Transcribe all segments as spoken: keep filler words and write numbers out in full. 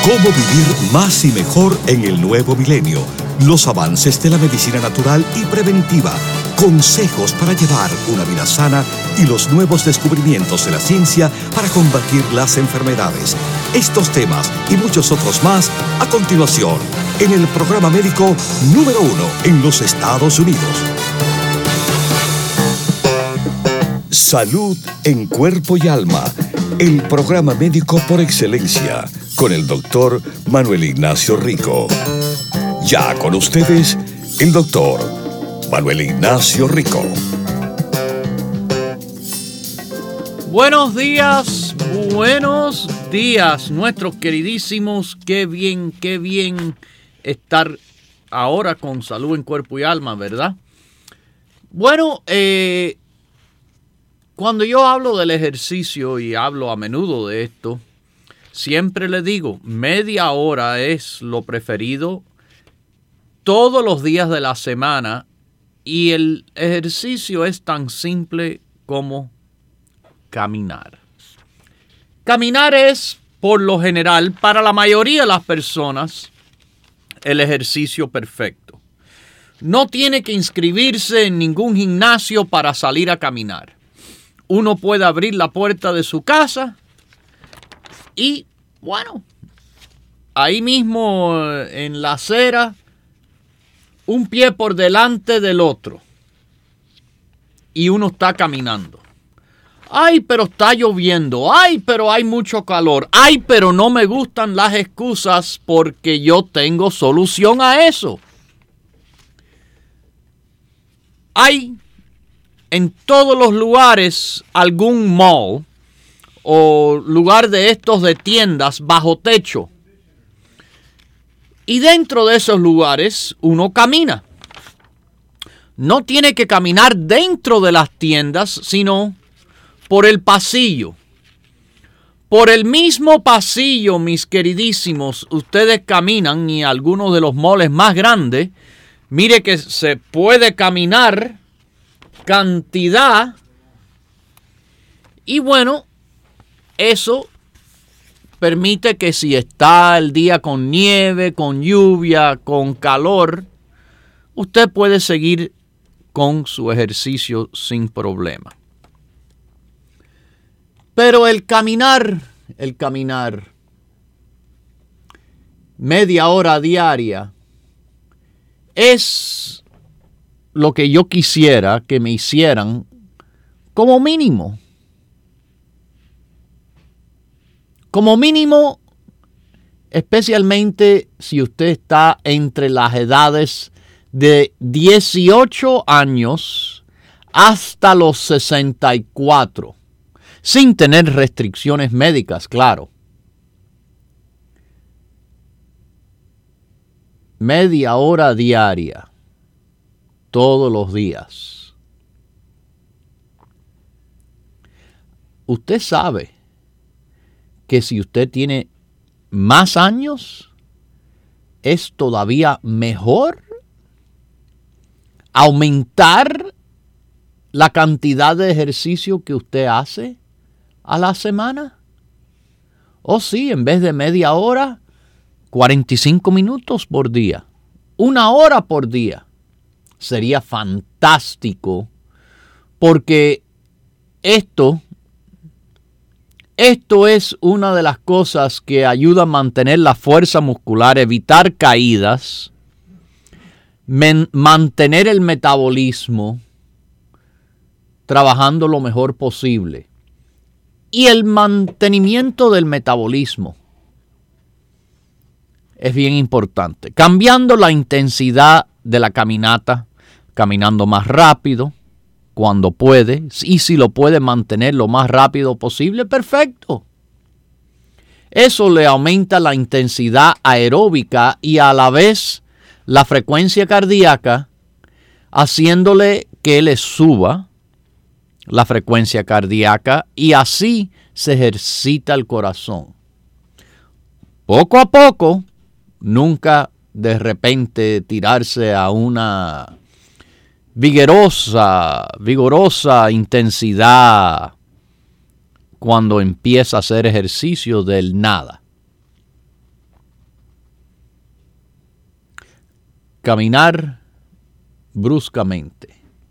Cómo vivir más y mejor en el nuevo milenio. Los avances de la medicina natural y preventiva. Consejos para llevar una vida sana y los nuevos descubrimientos de la ciencia para combatir las enfermedades. Estos temas y muchos otros más a continuación en el programa médico número uno en los Estados Unidos. Salud en cuerpo y alma. El programa médico por excelencia con el doctor Manuel Ignacio Rico. Ya con ustedes, el doctor Manuel Ignacio Rico. Buenos días, buenos días, nuestros queridísimos. Qué bien, qué bien estar ahora con salud en cuerpo y alma, ¿verdad? Bueno, eh, cuando yo hablo del ejercicio y hablo a menudo de esto, siempre le digo, media hora es lo preferido todos los días de la semana y el ejercicio es tan simple como caminar. Caminar es, por lo general, para la mayoría de las personas, el ejercicio perfecto. No tiene que inscribirse en ningún gimnasio para salir a caminar. Uno puede abrir la puerta de su casa y, bueno, ahí mismo en la acera, un pie por delante del otro. Y uno está caminando. Ay, pero está lloviendo. Ay, pero hay mucho calor. Ay, pero no me gustan las excusas porque yo tengo solución a eso. Hay en todos los lugares algún mall o lugar de estos de tiendas bajo techo. Y dentro de esos lugares uno camina. No tiene que caminar dentro de las tiendas, sino por el pasillo. Por el mismo pasillo, mis queridísimos, ustedes caminan y algunos de los malls más grandes, mire que se puede caminar cantidad. Y bueno, eso permite que si está el día con nieve, con lluvia, con calor, usted puede seguir con su ejercicio sin problema. Pero el caminar, el caminar, media hora diaria, es lo que yo quisiera que me hicieran como mínimo. Como mínimo, especialmente si usted está entre las edades de dieciocho años hasta los sesenta y cuatro, sin tener restricciones médicas, claro. Media hora diaria, todos los días. Usted sabe que si usted tiene más años, es todavía mejor aumentar la cantidad de ejercicio que usted hace a la semana. O sí, en vez de media hora, cuarenta y cinco minutos por día, una hora por día. Sería fantástico porque esto Esto es una de las cosas que ayuda a mantener la fuerza muscular, evitar caídas, men- mantener el metabolismo trabajando lo mejor posible. Y el mantenimiento del metabolismo es bien importante. Cambiando la intensidad de la caminata, caminando más rápido, cuando puede, y si lo puede mantener lo más rápido posible, perfecto. Eso le aumenta la intensidad aeróbica y a la vez la frecuencia cardíaca, haciéndole que le suba la frecuencia cardíaca y así se ejercita el corazón. Poco a poco, nunca de repente tirarse a una vigorosa, vigorosa intensidad cuando empieza a hacer ejercicio del nada. caminar bruscamente,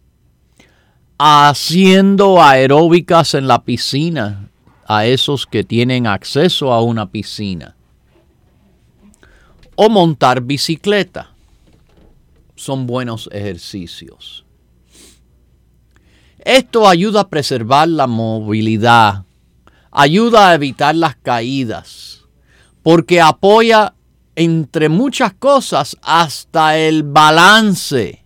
haciendo aeróbicas en la piscina a esos que tienen acceso a una piscina, o montar bicicleta. Son buenos ejercicios. Esto ayuda a preservar la movilidad, ayuda a evitar las caídas, porque apoya, entre muchas cosas, hasta el balance.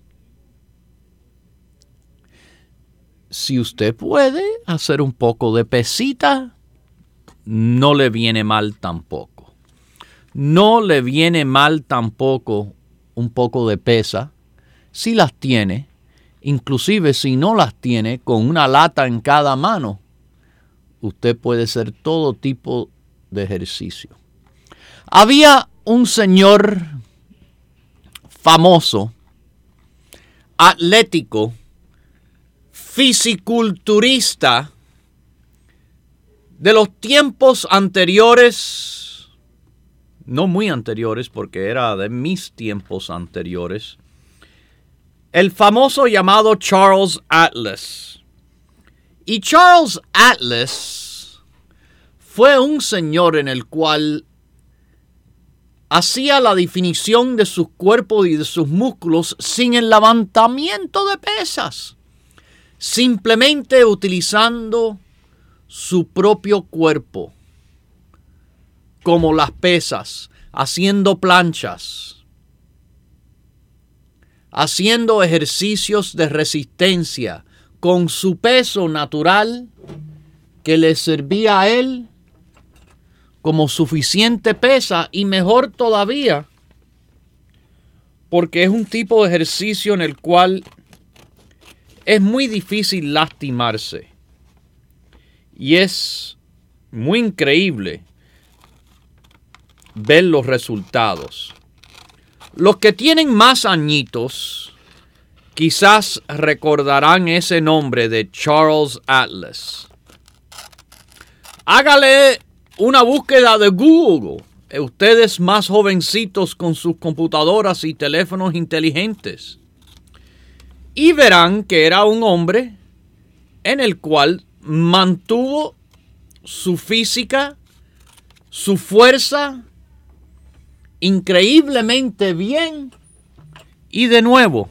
Si usted puede hacer un poco de pesita, no le viene mal tampoco. No le viene mal tampoco un poco de pesa, si las tiene, inclusive si no las tiene, con una lata en cada mano, usted puede hacer todo tipo de ejercicio. Había un señor famoso, atlético, fisiculturista de los tiempos anteriores, no muy anteriores porque era de mis tiempos anteriores, el famoso llamado Charles Atlas. Y Charles Atlas fue un señor en el cual hacía la definición de sus cuerpos y de sus músculos sin el levantamiento de pesas, simplemente utilizando su propio cuerpo, como las pesas, haciendo planchas, haciendo ejercicios de resistencia con su peso natural que le servía a él como suficiente pesa, y mejor todavía, porque es un tipo de ejercicio en el cual es muy difícil lastimarse. Y es muy increíble ver los resultados. Los que tienen más añitos quizás recordarán ese nombre de Charles Atlas. Hágale una búsqueda de Google, ustedes más jovencitos con sus computadoras y teléfonos inteligentes, y verán que era un hombre en el cual mantuvo su física, su fuerza increíblemente bien, y de nuevo,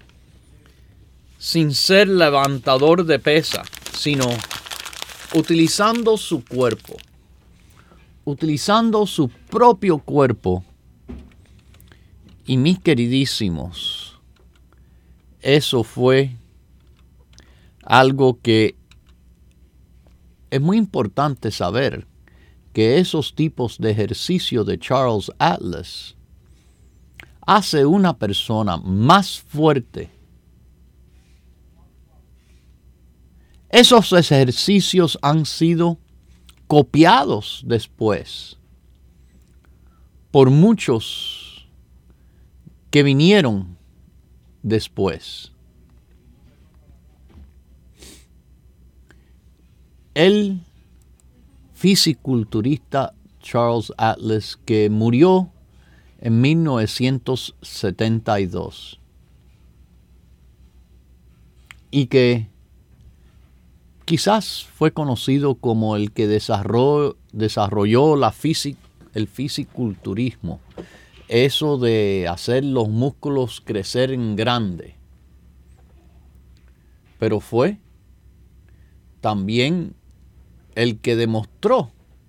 sin ser levantador de pesa, sino utilizando su cuerpo, utilizando su propio cuerpo. Y mis queridísimos, eso fue algo que es muy importante saber, que esos tipos de ejercicio de Charles Atlas hace una persona más fuerte. Esos ejercicios han sido copiados después por muchos que vinieron después. El fisiculturista Charles Atlas, que murió en mil novecientos setenta y dos y que quizás fue conocido como el que desarrolló, desarrolló la fisic, el fisiculturismo, eso de hacer los músculos crecer en grande. Pero fue también el que demostró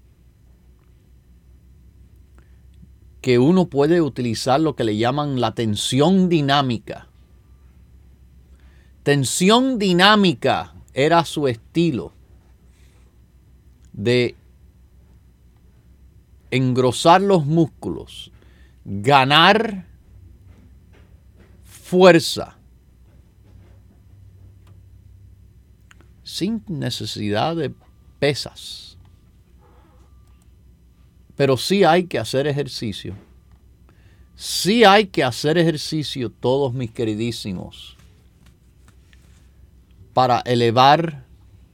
que uno puede utilizar lo que le llaman la tensión dinámica. Tensión dinámica era su estilo de engrosar los músculos, ganar fuerza, sin necesidad de pesas. Pero sí hay que hacer ejercicio. Sí hay que hacer ejercicio, todos mis queridísimos, para elevar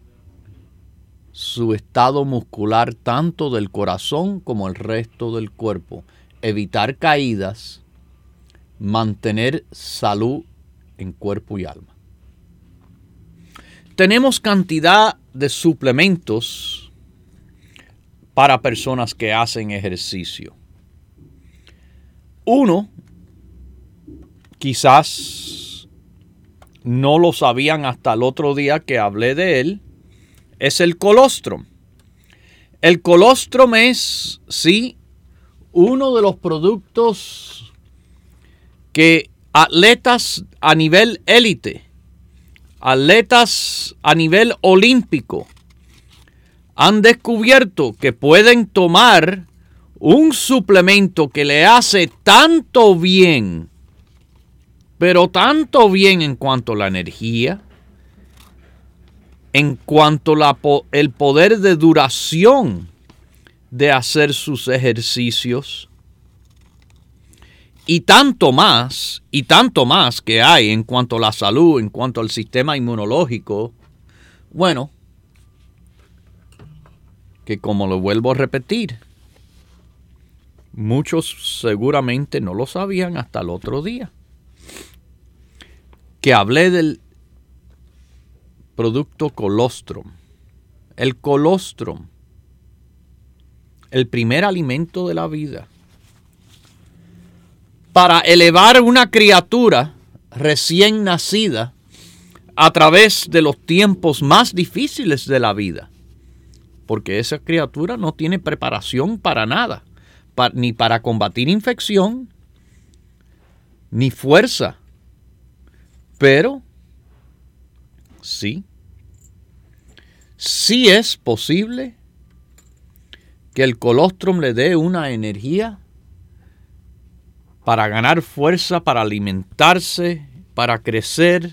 su estado muscular, tanto del corazón como el resto del cuerpo, evitar caídas mantener salud en cuerpo y alma. Tenemos cantidad de suplementos para personas que hacen ejercicio. Uno, quizás no lo sabían hasta el otro día que hablé de él, es el colostrum. El colostrum es, sí, uno de los productos que atletas a nivel élite, atletas a nivel olímpico, han descubierto que pueden tomar un suplemento que le hace tanto bien, pero tanto bien en cuanto a la energía, en cuanto a el poder de duración de hacer sus ejercicios, y tanto más, y tanto más que hay en cuanto a la salud, en cuanto al sistema inmunológico. Bueno, que como lo vuelvo a repetir, muchos seguramente no lo sabían hasta el otro día, que hablé del producto colostrum. El colostrum, el primer alimento de la vida. Para elevar una criatura recién nacida a través de los tiempos más difíciles de la vida. Porque esa criatura no tiene preparación para nada, para, ni para combatir infección, ni fuerza. Pero sí, sí es posible que el colostrum le dé una energía para ganar fuerza, para alimentarse, para crecer,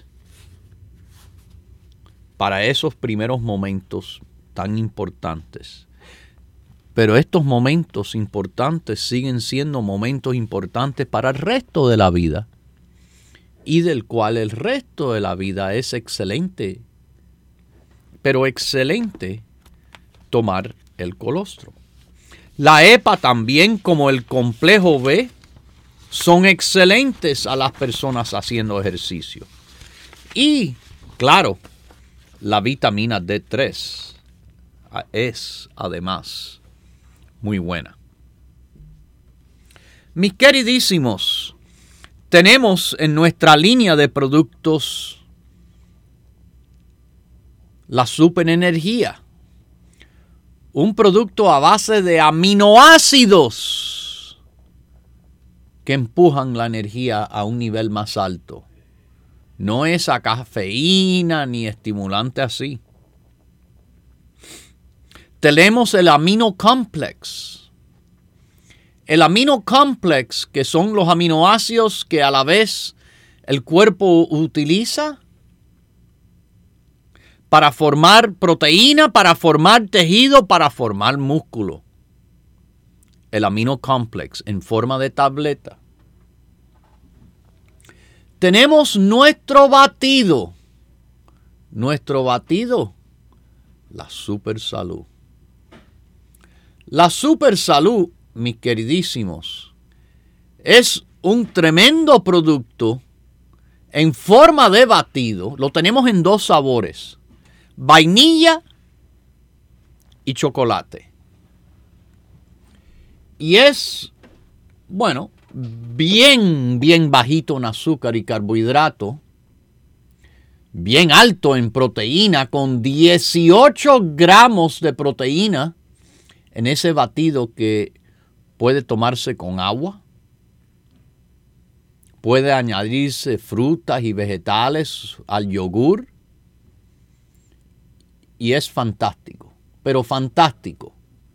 para esos primeros momentos tan importantes. Pero estos momentos importantes siguen siendo momentos importantes para el resto de la vida, y del cual el resto de la vida es excelente, pero excelente tomar el colostrum. La E P A también, como el complejo B, son excelentes a las personas haciendo ejercicio. Y, claro, la vitamina D tres es, además, muy buena. Mis queridísimos, tenemos en nuestra línea de productos la superenergía, un producto a base de aminoácidos que empujan la energía a un nivel más alto. No es a cafeína ni estimulante así. Tenemos el amino complex. El amino complex, que son los aminoácidos que a la vez el cuerpo utiliza para formar proteína, para formar tejido, para formar músculo. El amino complex en forma de tableta. Tenemos nuestro batido. Nuestro batido, la Super Salud. La Super Salud, mis queridísimos, es un tremendo producto en forma de batido. Lo tenemos en dos sabores: vainilla y chocolate. Y es, bueno, bien, bien bajito en azúcar y carbohidrato, bien alto en proteína, con dieciocho gramos de proteína en ese batido que puede tomarse con agua. Puede añadirse frutas y vegetales al yogur. Y es fantástico, pero fantástico.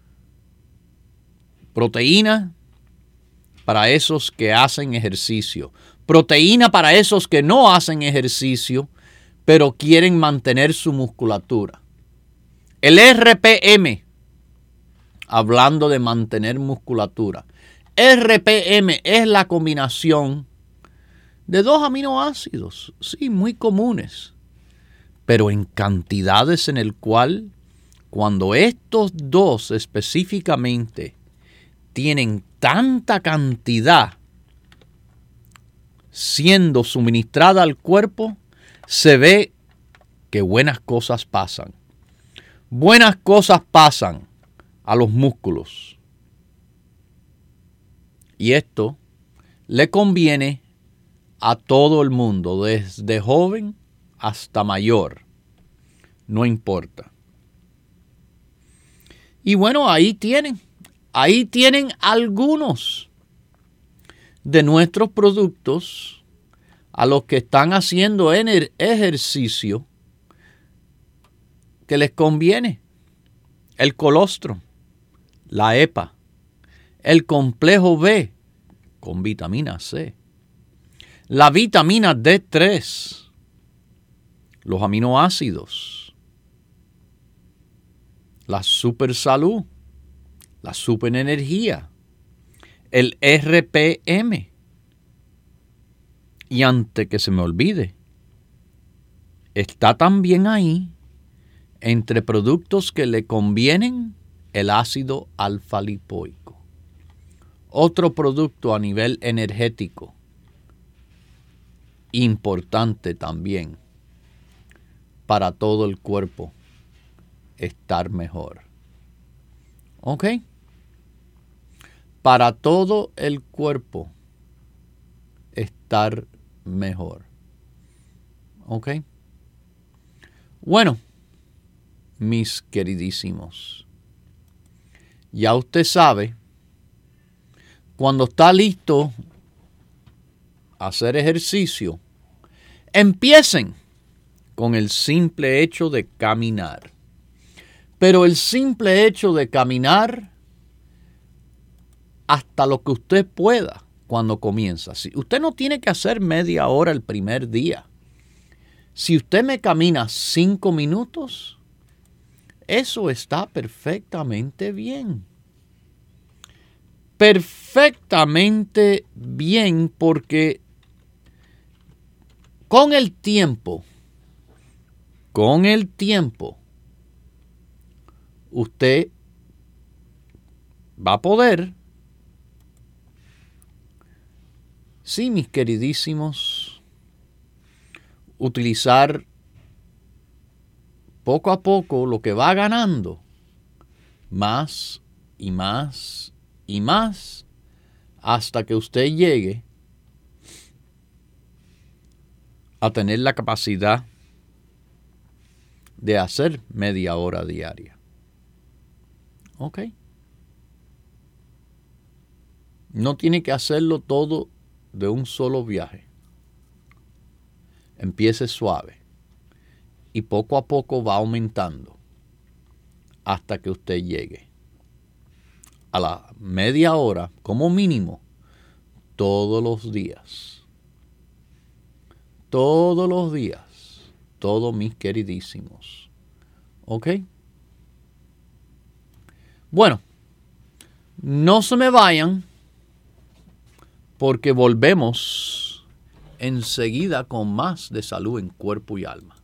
Proteína para esos que hacen ejercicio. Proteína para esos que no hacen ejercicio, pero quieren mantener su musculatura. El R P M, hablando de mantener musculatura. R P M es la combinación de dos aminoácidos, sí, muy comunes, pero en cantidades en el cual, cuando estos dos específicamente tienen tanta cantidad siendo suministrada al cuerpo, se ve que buenas cosas pasan. Buenas cosas pasan a los músculos. Y esto le conviene a todo el mundo, desde joven hasta mayor. No importa. Y bueno, ahí tienen, ahí tienen algunos de nuestros productos a los que están haciendo ejercicio que les conviene. El colostrum, la E P A, el complejo B con vitamina C, la vitamina D tres, los aminoácidos, la super salud, la super energía, el R P M. Y antes que se me olvide, está también ahí, entre productos que le convienen, el ácido alfa-lipoico. Otro producto a nivel energético, importante también para todo el cuerpo estar mejor. ¿Ok? Para todo el cuerpo estar mejor. ¿Ok? Bueno, mis queridísimos, ya usted sabe, cuando está listo a hacer ejercicio, empiecen con el simple hecho de caminar. Pero el simple hecho de caminar hasta lo que usted pueda cuando comienza. Si usted no tiene que hacer media hora el primer día. Si usted me camina cinco minutos, eso está perfectamente bien. Perfectamente bien, porque con el tiempo, con el tiempo, usted va a poder, sí, mis queridísimos, utilizar poco a poco lo que va ganando, más y más y más, hasta que usted llegue a tener la capacidad de hacer media hora diaria. ¿Ok? No tiene que hacerlo todo de un solo viaje. Empiece suave y poco a poco va aumentando hasta que usted llegue a la media hora como mínimo todos los días. Todos los días. Todos mis queridísimos. ¿Ok? Bueno, no se me vayan porque volvemos enseguida con más de salud en cuerpo y alma.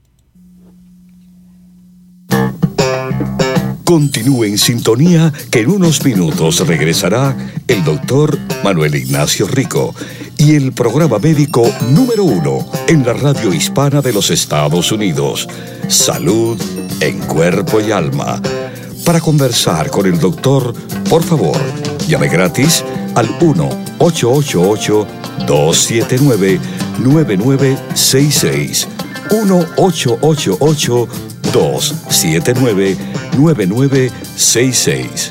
Continúe en sintonía que en unos minutos regresará el doctor Manuel Ignacio Rico y el programa médico número uno en la radio hispana de los Estados Unidos, Salud en Cuerpo y Alma. Para conversar con el doctor, por favor, llame gratis al uno ocho ocho ocho, dos siete nueve, nueve nueve seis seis. uno ocho ocho ocho, dos siete nueve, nueve nueve seis seis.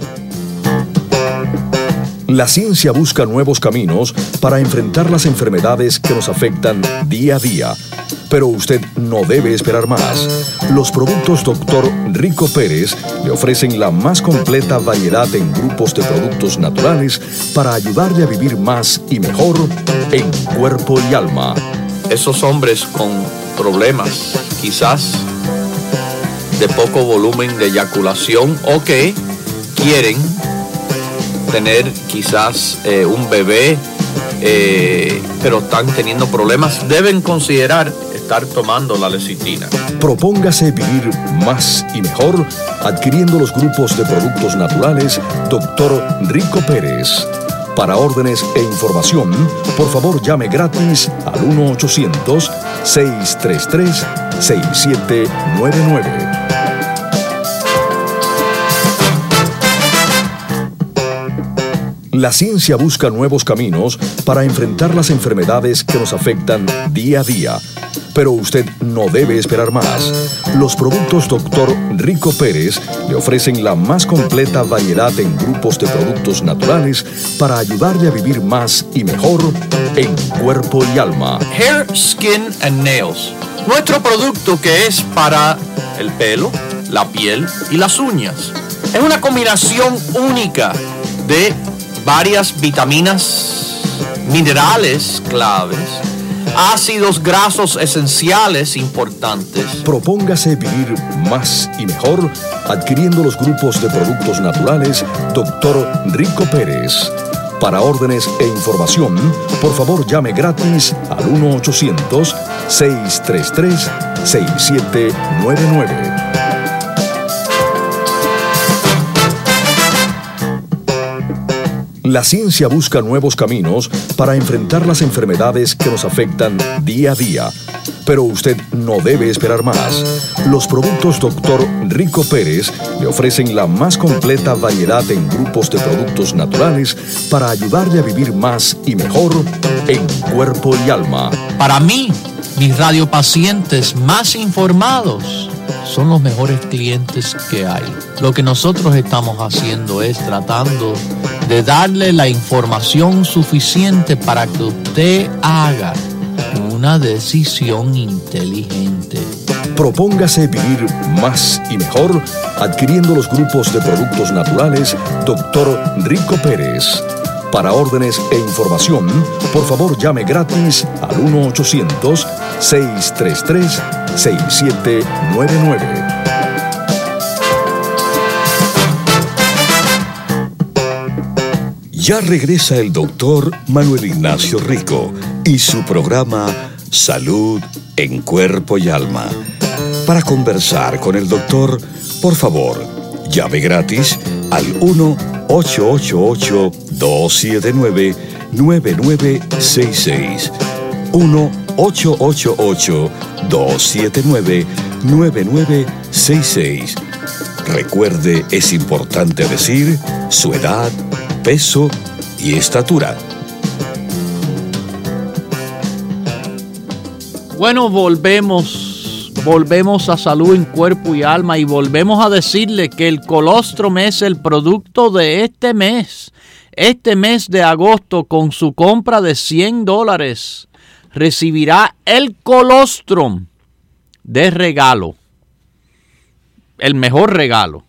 La ciencia busca nuevos caminos para enfrentar las enfermedades que nos afectan día a día. Pero usted no debe esperar más. Los productos doctor Rico Pérez le ofrecen la más completa variedad en grupos de productos naturales para ayudarle a vivir más y mejor en cuerpo y alma. Esos hombres con problemas, quizás de poco volumen de eyaculación o que quieren tener quizás eh, un bebé, eh, pero están teniendo problemas, deben considerar estar tomando la lecitina. Propóngase vivir más y mejor adquiriendo los grupos de productos naturales doctor Rico Pérez. Para órdenes e información, por favor llame gratis al uno ochocientos, seiscientos treinta y tres, sesenta y siete noventa y nueve. La ciencia busca nuevos caminos para enfrentar las enfermedades que nos afectan día a día. Pero usted no debe esperar más. Los productos doctor Rico Pérez le ofrecen la más completa variedad en grupos de productos naturales para ayudarle a vivir más y mejor en cuerpo y alma. Hair, Skin and Nails. Nuestro producto que es para el pelo, la piel y las uñas. Es una combinación única de varias vitaminas, minerales claves, ácidos grasos esenciales importantes. Propóngase vivir más y mejor adquiriendo los grupos de productos naturales doctor Rico Pérez. Para órdenes e información, por favor llame gratis al uno ochocientos, seiscientos treinta y tres, sesenta y siete noventa y nueve. La ciencia busca nuevos caminos para enfrentar las enfermedades que nos afectan día a día. Pero usted no debe esperar más. Los productos doctor Rico Pérez le ofrecen la más completa variedad en grupos de productos naturales para ayudarle a vivir más y mejor en cuerpo y alma. Para mí, mis radiopacientes más informados son los mejores clientes que hay. Lo que nosotros estamos haciendo es tratando de darle la información suficiente para que usted haga una decisión inteligente. Propóngase vivir más y mejor adquiriendo los grupos de productos naturales doctor Rico Pérez. Para órdenes e información, por favor llame gratis al uno ochocientos, seiscientos treinta y tres, sesenta y siete noventa y nueve. Ya regresa el doctor Manuel Ignacio Rico y su programa Salud en Cuerpo y Alma. Para conversar con el doctor, por favor, llame gratis al uno ocho ocho ocho, dos siete nueve, nueve nueve seis seis. uno ocho ocho ocho, dos siete nueve, nueve nueve seis seis. Recuerde, es importante decir su edad, peso y estatura. Bueno, volvemos, volvemos a Salud en Cuerpo y Alma y volvemos a decirle que el colostrum es el producto de este mes. Este mes de agosto, con su compra de cien dólares, recibirá el colostrum de regalo. El mejor regalo.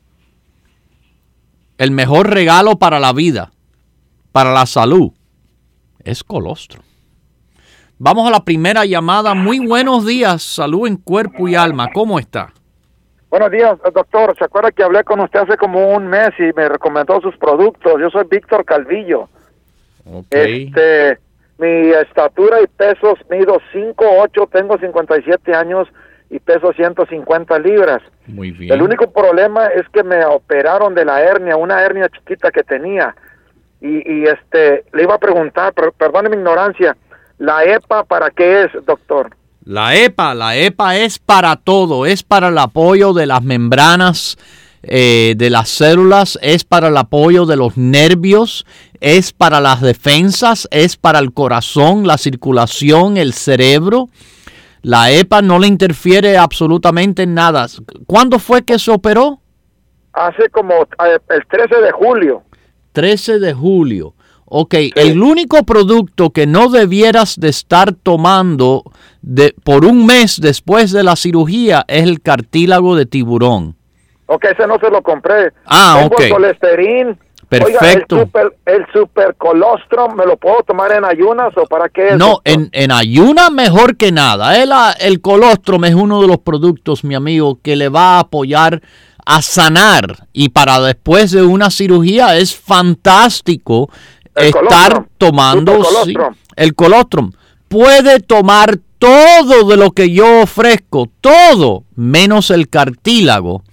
El mejor regalo para la vida, para la salud, es colostrum. Vamos a la primera llamada. Muy buenos días, Salud en Cuerpo y Alma. ¿Cómo está? Buenos días, doctor. ¿Se acuerda que hablé con usted hace como un mes y me recomendó sus productos? Yo soy Víctor Calvillo. Okay. Este, mi estatura y pesos, mido cinco ocho, tengo cincuenta y siete años y peso ciento cincuenta libras. Muy bien. El único problema es que me operaron de la hernia, una hernia chiquita que tenía. Y, y este, le iba a preguntar, per, perdone mi ignorancia, ¿la E P A para qué es, doctor? La E P A, la E P A es para todo, es para el apoyo de las membranas eh, de las células, es para el apoyo de los nervios, es para las defensas, es para el corazón, la circulación, el cerebro. La E P A no le interfiere absolutamente en nada. ¿Cuándo fue que se operó? Hace como eh, el trece de julio. trece de julio. Ok, sí. El único producto que no debieras de estar tomando de, por un mes después de la cirugía es el cartílago de tiburón. Ok, ese no se lo compré. Ah, Tengo ok. el colesterol. Perfecto. Oiga, el super, el super colostrum, ¿me lo puedo tomar en ayunas o para qué es? No, en, en ayunas mejor que nada. El, el colostrum es uno de los productos, mi amigo, que le va a apoyar a sanar. Y para después de una cirugía es fantástico el estar colostrum, tomando sí, el colostrum. Puede tomar todo de lo que yo ofrezco, todo, menos el cartílago,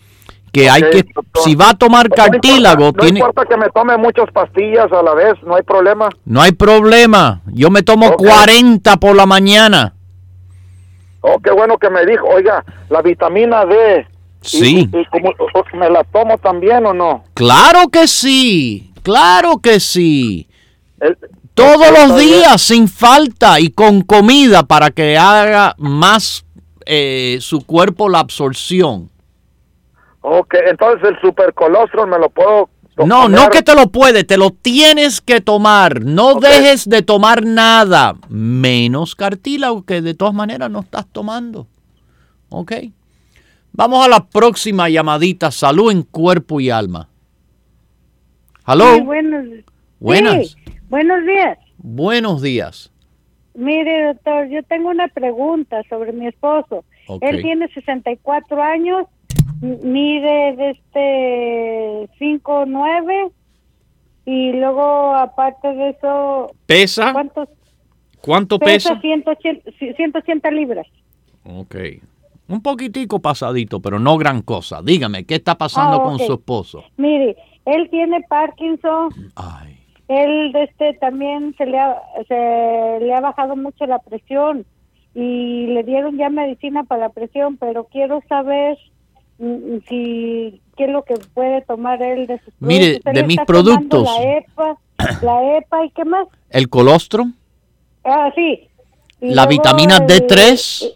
que hay Ok, que, doctor. si va a tomar No cartílago, importa, no tiene, importa que me tome muchas pastillas a la vez, no hay problema. no hay problema. Yo me tomo Ok. cuarenta por la mañana. Oh, qué bueno que me dijo. Oiga, la vitamina D. Sí. Y, y, y como, o- ¿me la tomo también o no? Claro que sí, claro que sí. El- Todos está los bien. días, sin falta y con comida para que haga más eh, su cuerpo la absorción. Ok, entonces el supercolostrum me lo puedo to- No, comer. no que te lo puede, te lo tienes que tomar. No Ok. dejes de tomar nada, menos cartílago que de todas maneras no estás tomando. ¿Ok? Vamos a la próxima llamadita. Salud en cuerpo y alma. ¿Aló? Sí, buenos, Buenas. sí, buenos días. Buenos días. Mire, doctor, yo tengo una pregunta sobre mi esposo. Ok. Él tiene sesenta y cuatro años, m- mide de este cinco nueve y luego aparte de eso, ¿Pesa? ¿cuántos? ¿Cuánto Pesa pesa? ciento ochenta, ciento ochenta libras. Ok. Un poquitico pasadito, pero no gran cosa. Dígame, ¿qué está pasando Ah, con ok. su esposo? Mire, él tiene Parkinson. Ay. Él de este también se le ha, se le ha bajado mucho la presión y le dieron ya medicina para la presión, pero quiero saber mm, si qué es lo que puede tomar él de sus Mire, productos. Él de mis está tomando productos. la EPA, la EPA y qué más. ¿El colostrum? Ah, sí. Y ¿La luego vitamina el- D tres?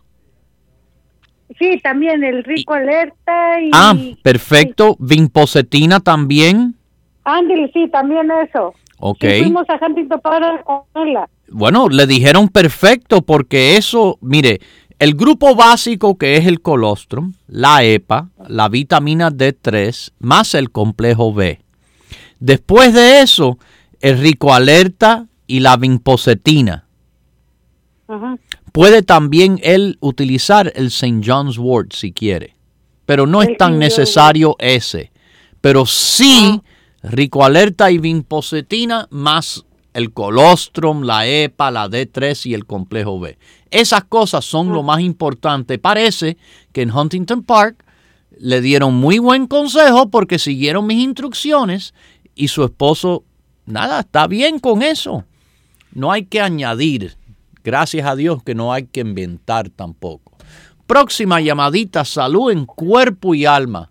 Sí, también el rico alerta y Ah, perfecto. Vinpocetina también. Ándale, sí, también eso. Ok. Y fuimos a Huntington para comerla. Bueno, le dijeron perfecto porque eso, mire, el grupo básico que es el colostrum, la EPA, la vitamina D tres, más el complejo B. Después de eso, el rico alerta y la vinpocetina. Ajá. Puede también él utilizar el Saint John's wort si quiere, pero no es El tan Saint John's necesario ese. Pero sí, rico alerta y vinpocetina más el colostrum, la EPA, la D tres y el complejo B. Esas cosas son lo más importante. Parece que en Huntington Park le dieron muy buen consejo porque siguieron mis instrucciones y su esposo, nada, está bien con eso. No hay que añadir. Gracias a Dios que no hay que inventar tampoco. Próxima llamadita, salud en cuerpo y alma.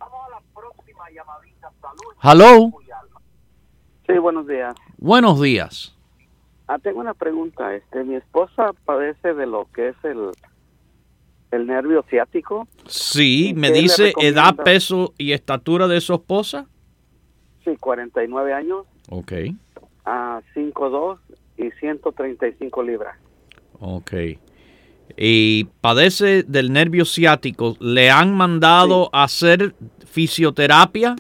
Hello. Sí, buenos días. Buenos días. Ah, tengo una pregunta. Este, mi esposa padece de lo que es el, el nervio ciático. Sí, ¿Y me qué le dice recomienda? edad, peso y estatura de su esposa. Sí, cuarenta y nueve años, Ok, a cinco dos y ciento treinta y cinco libras. ok. Y padece del nervio ciático. ¿Le han mandado Sí. a hacer fisioterapia?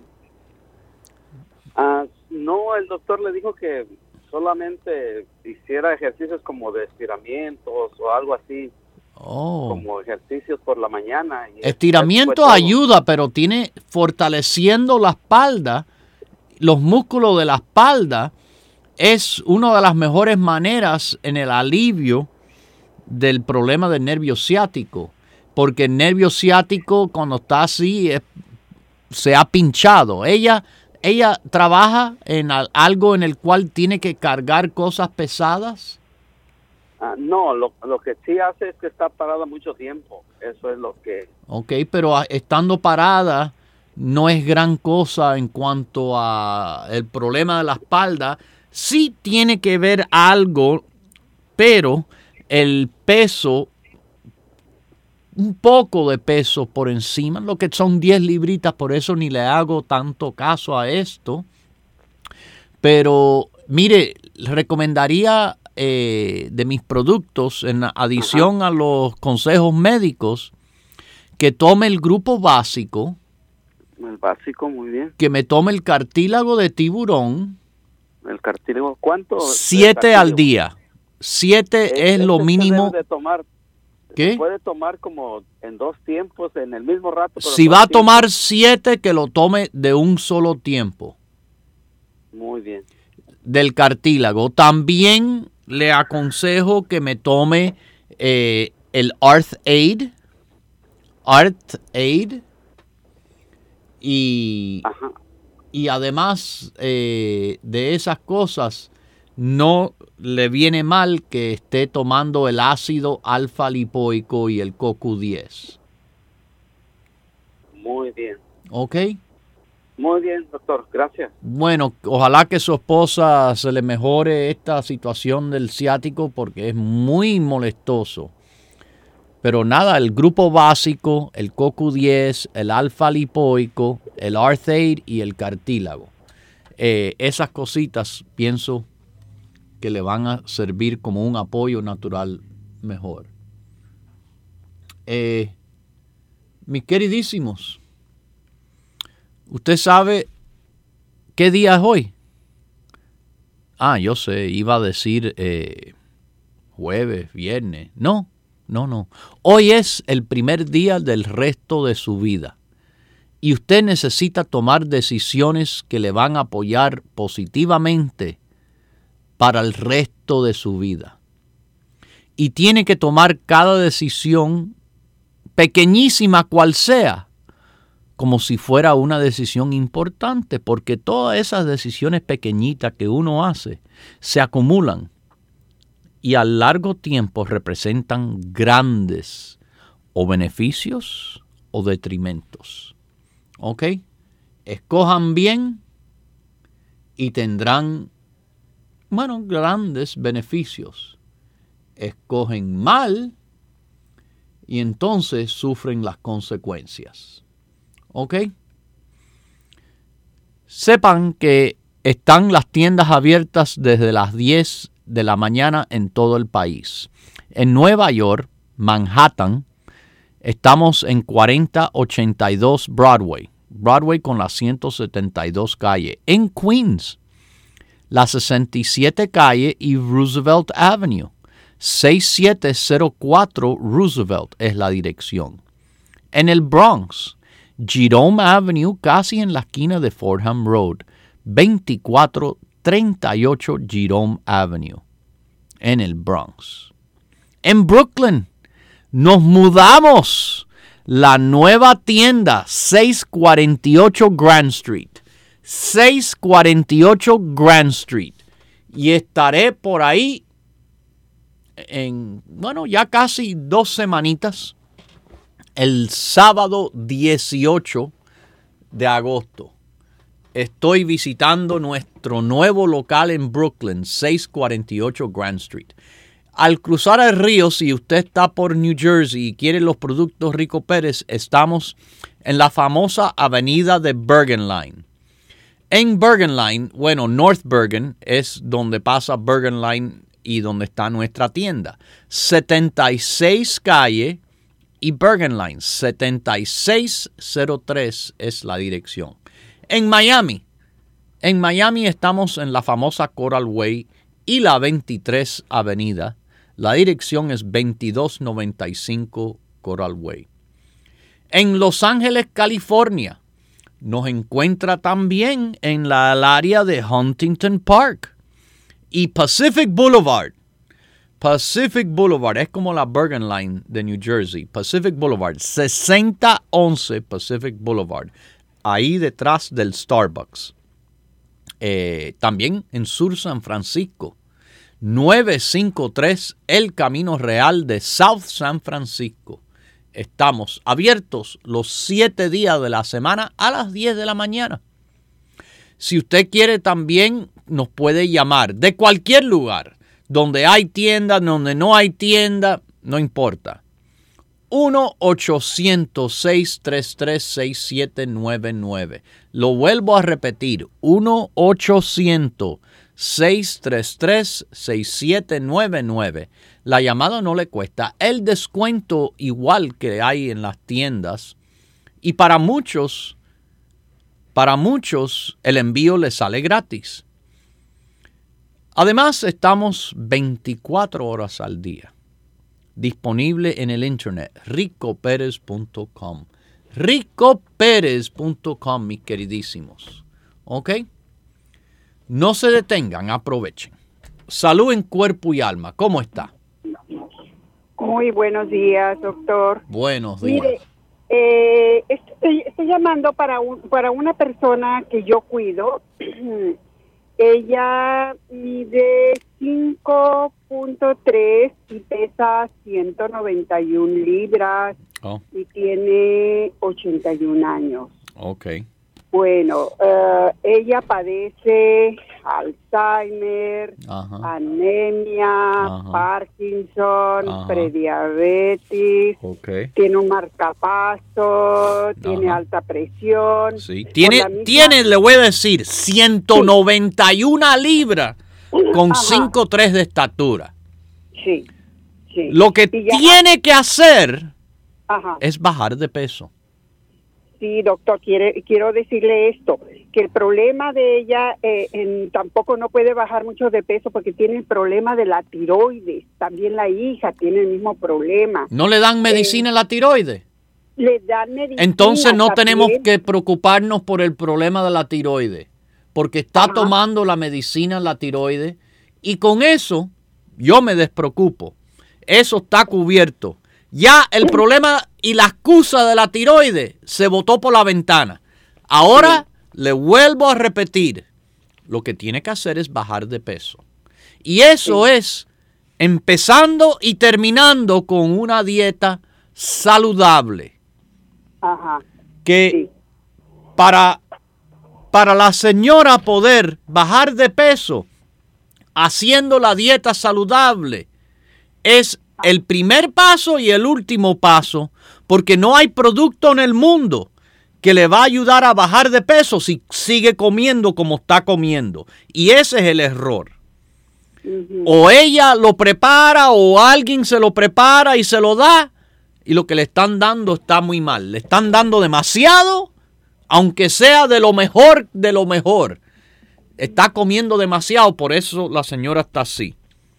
Ah, no, el doctor le dijo que solamente hiciera ejercicios como de estiramientos o algo así, Oh. como ejercicios por la mañana. y Estiramiento eso fue todo. ayuda, pero tiene fortaleciendo la espalda, los músculos de la espalda, es una de las mejores maneras en el alivio del problema del nervio ciático, porque el nervio ciático cuando está así es- se ha pinchado. Ella, ella trabaja en al- algo en el cual tiene que cargar cosas pesadas. Ah, no, lo, lo que sí hace es que está parada mucho tiempo. Eso es lo que... Ok, pero a- estando parada no es gran cosa en cuanto a el problema de la espalda. Sí tiene que ver algo, pero el peso, un poco de peso por encima, lo que son diez libritas, por eso ni le hago tanto caso a esto. Pero mire, recomendaría eh, de mis productos, en adición a los consejos médicos, que tome el grupo básico, El básico, muy bien. que me tome el cartílago de tiburón, El cartílago, ¿cuánto? siete el al cartílago? día. Siete es Ese lo se mínimo. debe de tomar, ¿Qué? se puede tomar como en dos tiempos, en el mismo rato. pero Si dos va a tiempos. tomar siete, que lo tome de un solo tiempo, Muy bien. del cartílago. También le aconsejo que me tome eh, el Arth Aid, Arth Aid, Y, y además eh, de esas cosas, no le viene mal que esté tomando el ácido alfa lipoico y el C O Q diez. Muy bien. ¿Ok? Muy bien, doctor. Gracias. Bueno, ojalá que su esposa se le mejore esta situación del ciático porque es muy molestoso. Pero nada, el grupo básico, el C O Q diez, el alfa lipoico, el Arthaid y el cartílago. Eh, esas cositas pienso que le van a servir como un apoyo natural mejor. Eh, mis queridísimos, ¿usted sabe qué día es hoy? Ah, yo sé, iba a decir eh, jueves, viernes. No, no, no. Hoy es el primer día del resto de su vida. Y usted necesita tomar decisiones que le van a apoyar positivamente para el resto de su vida. Y tiene que tomar cada decisión, pequeñísima cual sea, como si fuera una decisión importante, porque todas esas decisiones pequeñitas que uno hace se acumulan y a largo tiempo representan grandes o beneficios o detrimentos. ¿Ok? Escojan bien y tendrán, bueno, grandes beneficios. Escogen mal y entonces sufren las consecuencias. ¿Ok? Sepan que están las tiendas abiertas desde las diez de la mañana en todo el país. En Nueva York, Manhattan, estamos en cuarenta ochenta y dos Broadway. Broadway con la ciento setenta y dos calle. En Queens, la sesenta y siete calle y Roosevelt Avenue. sesenta y siete cero cuatro Roosevelt es la dirección. En el Bronx, Jerome Avenue, casi en la esquina de Fordham Road, veinticuatro treinta y ocho Jerome Avenue, en el Bronx. En Brooklyn, nos mudamos. La nueva tienda, seiscientos cuarenta y ocho Grand Street. seiscientos cuarenta y ocho Grand Street. Y estaré por ahí en, bueno, ya casi dos semanitas. El sábado dieciocho de agosto. Estoy visitando nuestro nuevo local en Brooklyn, seiscientos cuarenta y ocho Grand Street. Al cruzar el río, si usted está por New Jersey y quiere los productos Rico Pérez, estamos en la famosa avenida de Bergen Line. En Bergen Line, bueno, North Bergen es donde pasa Bergen Line y donde está nuestra tienda. setenta y seis calle y Bergen Line, setenta y seis cero tres es la dirección. En Miami, en Miami estamos en la famosa Coral Way y la veintitrés Avenida. La dirección es veintidós noventa y cinco Coral Way. En Los Ángeles, California, nos encuentra también en la el área de Huntington Park y Pacific Boulevard. Pacific Boulevard es como la Bergen Line de New Jersey. Pacific Boulevard, sesenta once Pacific Boulevard, ahí detrás del Starbucks. Eh, también en Sur San Francisco, novecientos cincuenta y tres El Camino Real de South San Francisco. Estamos abiertos los siete días de la semana a las diez de la mañana. Si usted quiere también nos puede llamar de cualquier lugar, donde hay tienda, donde no hay tienda, no importa. uno ochocientos seis treinta y tres sesenta y siete noventa y nueve. Lo vuelvo a repetir, uno ochocientos seis treinta y tres sesenta y siete noventa y nueve. La llamada no le cuesta. El descuento igual que hay en las tiendas. Y para muchos, para muchos el envío les sale gratis. Además, estamos veinticuatro horas al día. Disponible en el internet, rico pérez punto com. rico pérez punto com, mis queridísimos. ¿Ok? No se detengan, aprovechen. Salud en cuerpo y alma. ¿Cómo está? Muy buenos días, doctor. Buenos días. Mire, Eh, estoy, estoy llamando para un, para una persona que yo cuido. Ella mide cinco punto tres y pesa ciento noventa y una libras oh. y tiene ochenta y un años. Okay. Bueno, uh, ella padece Alzheimer, Ajá. anemia, Ajá. Parkinson, Ajá. prediabetes, okay. tiene un marcapaso, Ajá. tiene alta presión. Sí. Tiene, misma... tiene, le voy a decir, ciento noventa y una sí. libras con cinco punto tres de estatura. Sí, sí. Lo que ya... tiene que hacer Ajá. es bajar de peso. Sí, doctor, quiere, quiero decirle esto, que el problema de ella eh, en, tampoco no puede bajar mucho de peso porque tiene el problema de la tiroides. También la hija tiene el mismo problema. ¿No le dan medicina eh, a la tiroides? Le dan medicina. Entonces no también. tenemos que preocuparnos por el problema de la tiroides, porque está Ajá. tomando la medicina a la tiroides y con eso yo me despreocupo. Eso está cubierto. Ya el problema y la excusa de la tiroides se botó por la ventana. Ahora sí. le vuelvo a repetir, lo que tiene que hacer es bajar de peso. Y eso sí. es empezando y terminando con una dieta saludable. Ajá. Que sí. para, para la señora poder bajar de peso haciendo la dieta saludable es el primer paso y el último paso, porque no hay producto en el mundo que le va a ayudar a bajar de peso si sigue comiendo como está comiendo. Y ese es el error. Uh-huh. O ella lo prepara o alguien se lo prepara y se lo da, y lo que le están dando está muy mal. Le están dando demasiado, aunque sea de lo mejor de lo mejor. Está comiendo demasiado, por eso la señora está así.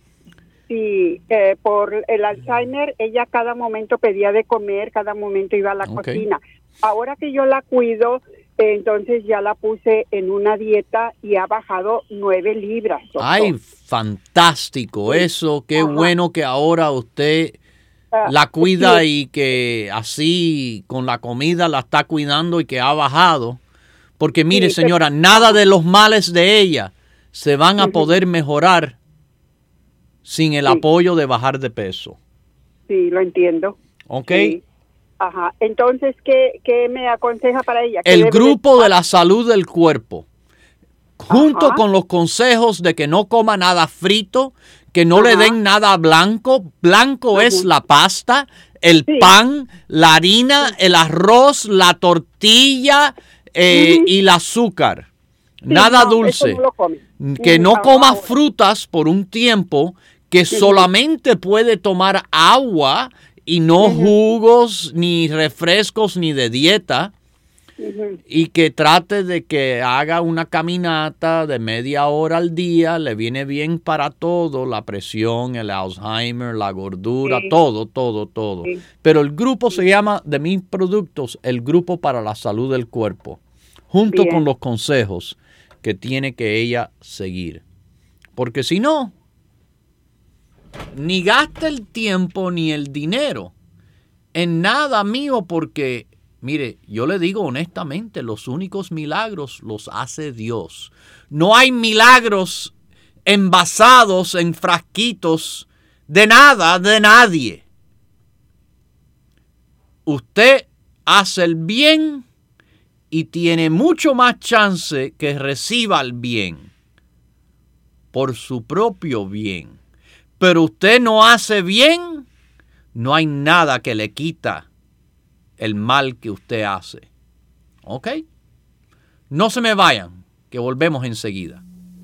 Sí, eh, por el Alzheimer, ella cada momento pedía de comer, cada momento iba a la okay. cocina. Ahora que yo la cuido, eh, entonces ya la puse en una dieta y ha bajado nueve libras. Doctor. Ay, fantástico sí. eso, qué Ajá. bueno que ahora usted uh, la cuida sí. y que así con la comida la está cuidando y que ha bajado. Porque mire, sí, señora, pero... nada de los males de ella se van a uh-huh. poder mejorar sin el sí. apoyo de bajar de peso. Sí, lo entiendo. ¿Ok? Sí. Ajá. Entonces, ¿qué, qué me aconseja para ella? El grupo de... de la salud del cuerpo, junto Ajá. con los consejos de que no coma nada frito, que no Ajá. le den nada blanco. Blanco Ajá. es la pasta, el sí. pan, la harina, sí. el arroz, la tortilla eh, uh-huh. y el azúcar. Sí, nada no, dulce. No lo come. Que no coma frutas por un tiempo, que sí. solamente puede tomar agua y no uh-huh. jugos, ni refrescos, ni de dieta. Uh-huh. Y que trate de que haga una caminata de media hora al día. Le viene bien para todo, la presión, el Alzheimer, la gordura, sí. todo, todo, todo. Sí. Pero el grupo sí. se llama, de mis productos, el grupo para la salud del cuerpo. Junto bien. con los consejos que tiene que ella seguir. Porque si no, ni gasta el tiempo ni el dinero en nada mío, porque, mire, yo le digo honestamente, los únicos milagros los hace Dios. No hay milagros envasados en frasquitos de nada, de nadie. Usted hace el bien y tiene mucho más chance que reciba el bien por su propio bien. Pero usted no hace bien, no hay nada que le quita el mal que usted hace. ¿Ok? No se me vayan, que volvemos enseguida.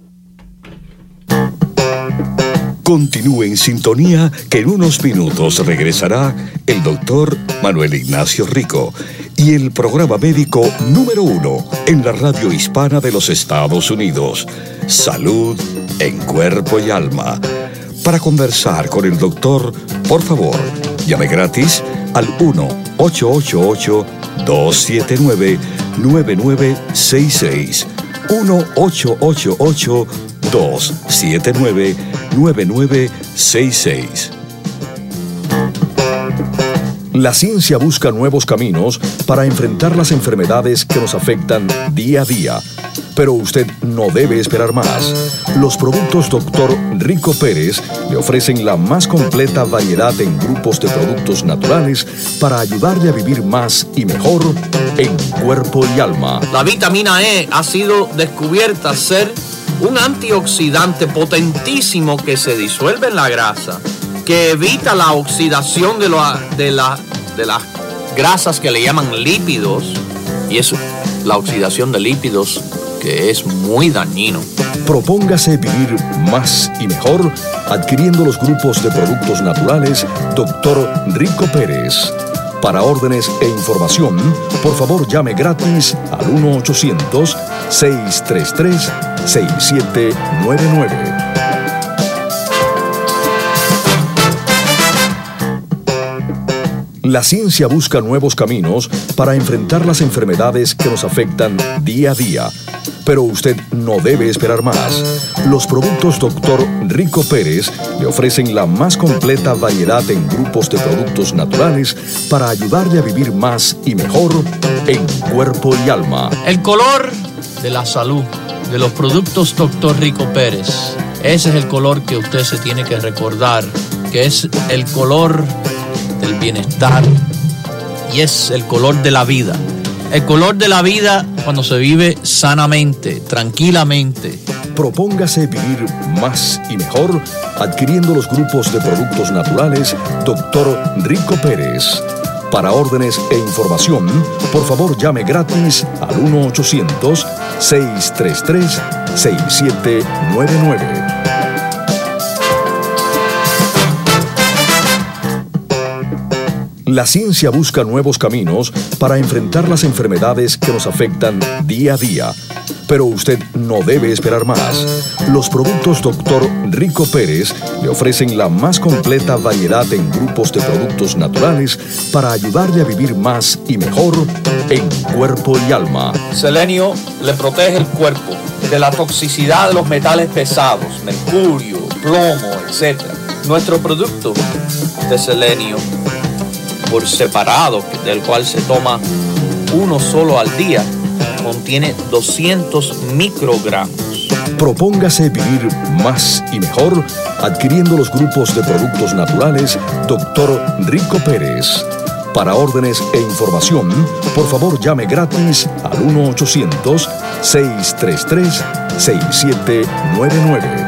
Continúe en sintonía, que en unos minutos regresará el doctor Manuel Ignacio Rico y el programa médico número uno en la radio hispana de los Estados Unidos, Salud en Cuerpo y Alma. Para conversar con el doctor, por favor, llame gratis al uno ocho ocho ocho, dos siete nueve, nueve nueve seis seis. uno ocho ocho ocho, dos siete nueve, nueve nueve seis seis. La ciencia busca nuevos caminos para enfrentar las enfermedades que nos afectan día a día. Pero usted no debe esperar más. Los productos doctor Rico Pérez le ofrecen la más completa variedad en grupos de productos naturales para ayudarle a vivir más y mejor en cuerpo y alma. La vitamina E ha sido descubierta ser un antioxidante potentísimo que se disuelve en la grasa, que evita la oxidación de, lo, de, la, de las grasas que le llaman lípidos, y es la oxidación de lípidos que es muy dañino. Propóngase vivir más y mejor adquiriendo los grupos de productos naturales doctor Rico Pérez. Para órdenes e información, por favor llame gratis al uno ochocientos, seiscientos treinta y tres, sesenta y siete noventa y nueve. La ciencia busca nuevos caminos para enfrentar las enfermedades que nos afectan día a día. Pero usted no debe esperar más. Los productos doctor Rico Pérez le ofrecen la más completa variedad en grupos de productos naturales para ayudarle a vivir más y mejor en cuerpo y alma. El color de la salud de los productos doctor Rico Pérez. Ese es el color que usted se tiene que recordar, que es el color del bienestar y es el color de la vida. El color de la vida cuando se vive sanamente, tranquilamente. Propóngase vivir más y mejor adquiriendo los grupos de productos naturales doctor Rico Pérez. Para órdenes e información, por favor llame gratis al uno ochocientos, seiscientos treinta y tres, sesenta y siete noventa y nueve. La ciencia busca nuevos caminos para enfrentar las enfermedades que nos afectan día a día. Pero usted no debe esperar más. Los productos doctor Rico Pérez le ofrecen la más completa variedad en grupos de productos naturales para ayudarle a vivir más y mejor en cuerpo y alma. Selenio le protege el cuerpo de la toxicidad de los metales pesados, mercurio, plomo, etcétera. Nuestro producto de selenio por separado, del cual se toma uno solo al día, contiene doscientos microgramos. Propóngase vivir más y mejor adquiriendo los grupos de productos naturales doctor Rico Pérez. Para órdenes e información, por favor llame gratis al uno ochocientos, seiscientos treinta y tres, sesenta y siete noventa y nueve.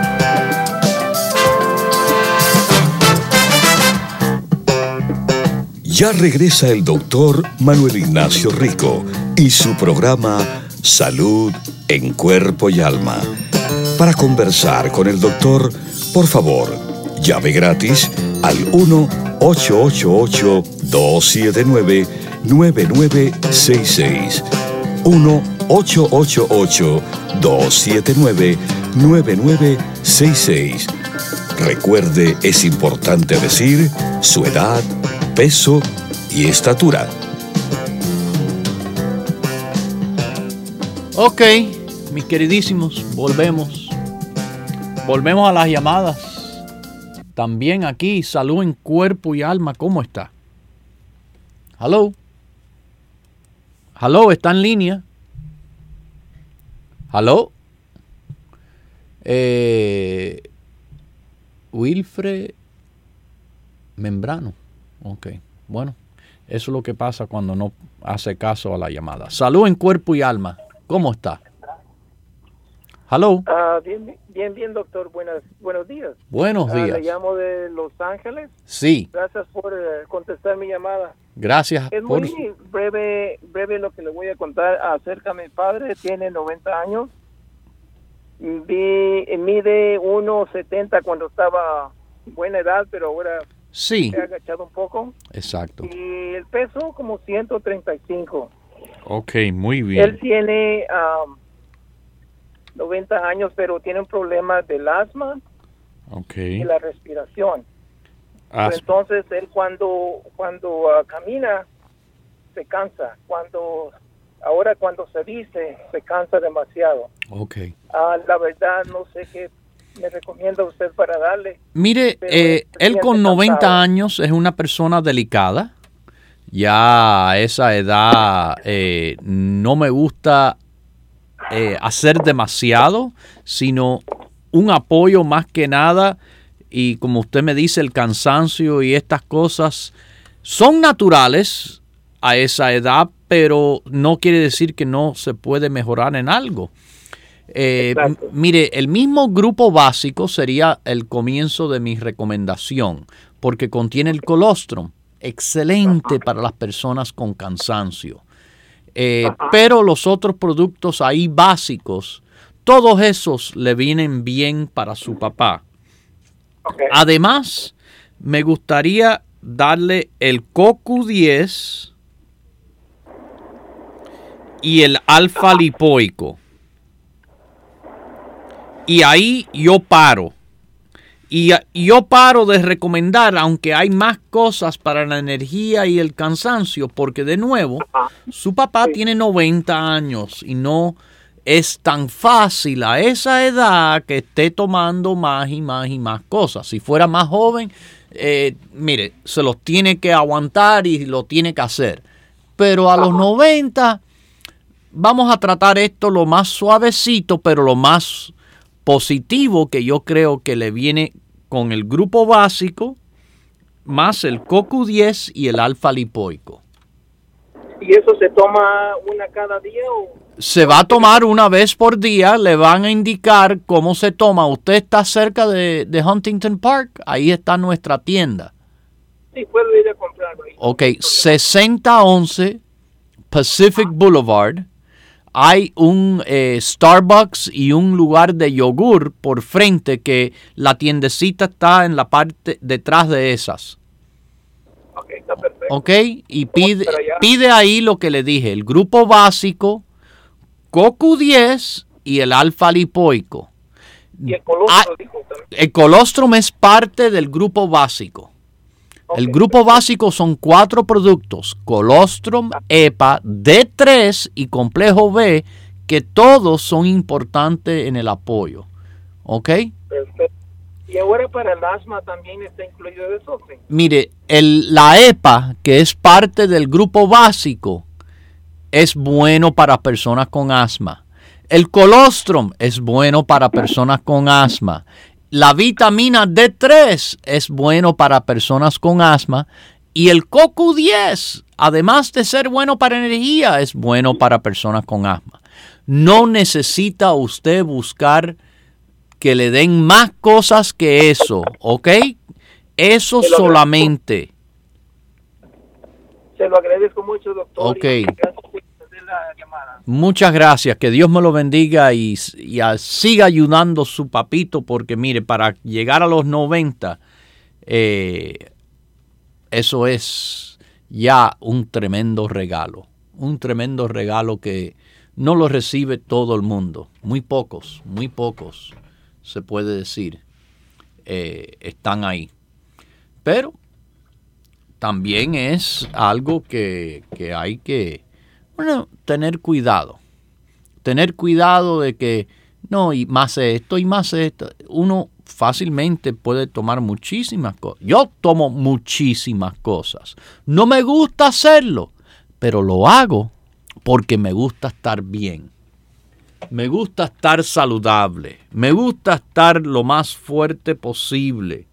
Ya regresa el doctor Manuel Ignacio Rico y su programa Salud en Cuerpo y Alma. Para conversar con el doctor, por favor, llame gratis al uno ocho ocho ocho, dos siete nueve, nueve nueve seis seis. uno ocho ocho ocho, dos siete nueve, nueve nueve seis seis. Recuerde, es importante decir su edad, peso y estatura. Ok, mis queridísimos, volvemos. Volvemos a las llamadas. También aquí, salud en cuerpo y alma. ¿Cómo está? Hello. Hello, está en línea. Hello. Eh, Wilfred Membrano. Ok, bueno, eso es lo que pasa cuando no hace caso a la llamada. Salud en cuerpo y alma. ¿Cómo está? Hello. Uh, bien, bien, bien, doctor. Buenas, buenos días. Buenos días. Uh, le llamo de Los Ángeles. Sí. Gracias por uh, contestar mi llamada. Gracias. Es por... muy breve, breve lo que le voy a contar acerca de mi padre. Tiene noventa años. Vi, mide uno setenta cuando estaba en buena edad, pero ahora sí. se ha agachado un poco. Exacto. Y el peso como ciento treinta y cinco. Ok, muy bien. Él tiene um, noventa años, pero tiene un problema del asma okay. y la respiración. Asma. Entonces, él cuando, cuando uh, camina, se cansa. Cuando Ahora cuando se dice, se cansa demasiado. Ok. Uh, la verdad, no sé qué me recomienda usted para darle. Mire, eh, él con noventa años es una persona delicada. Ya a esa edad eh, no me gusta eh, hacer demasiado, sino un apoyo más que nada. Y como usted me dice, el cansancio y estas cosas son naturales a esa edad, pero no quiere decir que no se puede mejorar en algo. Eh, m- mire, el mismo grupo básico sería el comienzo de mi recomendación, porque contiene el colostrum, excelente para las personas con cansancio. Eh, pero los otros productos ahí básicos, todos esos le vienen bien para su papá. Okay. Además, me gustaría darle el C O Q diez y el alfa lipoico. Y ahí yo paro. Y yo paro de recomendar, aunque hay más cosas para la energía y el cansancio, porque de nuevo, su papá tiene noventa años y no es tan fácil a esa edad que esté tomando más y más y más cosas. Si fuera más joven, eh, mire, se los tiene que aguantar y lo tiene que hacer. Pero a los noventa, vamos a tratar esto lo más suavecito, pero lo más positivo que yo creo que le viene con el grupo básico, más el C O Q diez y el alfa lipoico. ¿Y eso se toma una cada día o...? Se va a tomar una vez por día, le van a indicar cómo se toma. Usted está cerca de, de Huntington Park, ahí está nuestra tienda. Sí, puedo ir a comprarlo ahí. Ok, sesenta once Pacific Boulevard. Hay un eh, Starbucks y un lugar de yogur por frente que la tiendecita está en la parte detrás de esas. Ok, está perfecto. Ok, y pide, pide ahí lo que le dije, el grupo básico, C O Q diez y el alfa lipoico. Y el colostrum, ah, dijo también. El colostrum es parte del grupo básico. Okay, el grupo perfecto. Básico son cuatro productos, colostrum, E P A, D tres y complejo B, que todos son importantes en el apoyo. ¿Ok? Perfecto. Y ahora para el asma también está incluido eso, ¿sí? Mire, el, la E P A, que es parte del grupo básico, es bueno para personas con asma. El colostrum es bueno para personas con asma. La vitamina D tres es bueno para personas con asma. Y el C O Q diez, además de ser bueno para energía, es bueno para personas con asma. No necesita usted buscar que le den más cosas que eso, ¿ok? Eso Se solamente. Se lo agradezco mucho, doctor. Ok. Y gracias por hacer la llamada. Muchas gracias, que Dios me lo bendiga y, y a, siga ayudando su papito, porque mire, para llegar a los noventa, eh, eso es ya un tremendo regalo, un tremendo regalo que no lo recibe todo el mundo, muy pocos, muy pocos, se puede decir, eh, están ahí. Pero también es algo que, que hay que, bueno, tener cuidado. Tener cuidado de que, no, y más esto, y más esto. Uno fácilmente puede tomar muchísimas cosas. Yo tomo muchísimas cosas. No me gusta hacerlo, pero lo hago porque me gusta estar bien. Me gusta estar saludable. Me gusta estar lo más fuerte posible.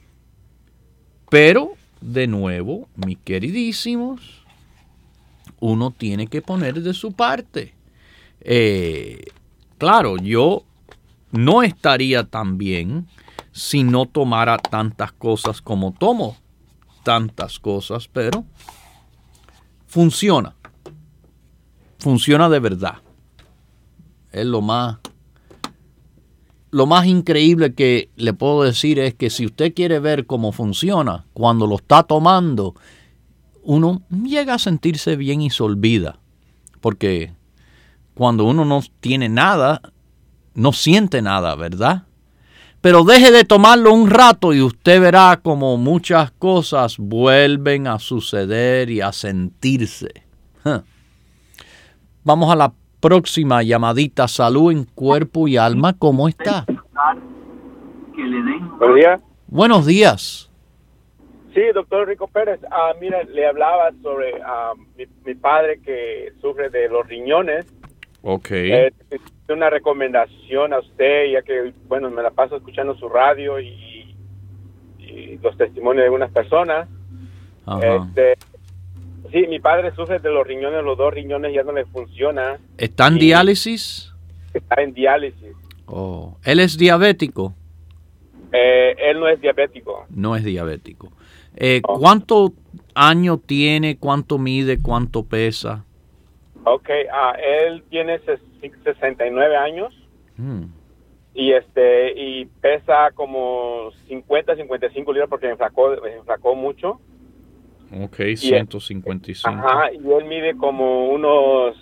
Pero, de nuevo, mis queridísimos, uno tiene que poner de su parte. Eh, claro, yo no estaría tan bien si no tomara tantas cosas como tomo tantas cosas, pero funciona. Funciona de verdad. Es lo más, lo más increíble que le puedo decir es que si usted quiere ver cómo funciona, cuando lo está tomando, uno llega a sentirse bien y se olvida. Porque cuando uno no tiene nada, no siente nada, ¿verdad? Pero deje de tomarlo un rato y usted verá como muchas cosas vuelven a suceder y a sentirse. Huh. Vamos a la próxima llamadita. Salud en cuerpo y alma. ¿Cómo está? Buenos días. Buenos días. Sí, doctor Rico Pérez. Ah, mira, le hablaba sobre ah, mi, mi padre que sufre de los riñones. Ok. Eh, una recomendación a usted, ya que, bueno, me la paso escuchando su radio y, y los testimonios de algunas personas. Ajá. Este, sí, mi padre sufre de los riñones, los dos riñones ya no le funciona. ¿Está en diálisis? Está en diálisis. Oh. ¿Él es diabético? Eh, él no es diabético. No es diabético. Eh, ¿Cuánto año tiene? ¿Cuánto mide? ¿Cuánto pesa? Ok, uh, él tiene sesenta y nueve años Hmm. y este y pesa como cincuenta, cincuenta y cinco libras porque enflacó, enflacó mucho. Ok, ciento cincuenta y cinco. Ajá, y él mide como unos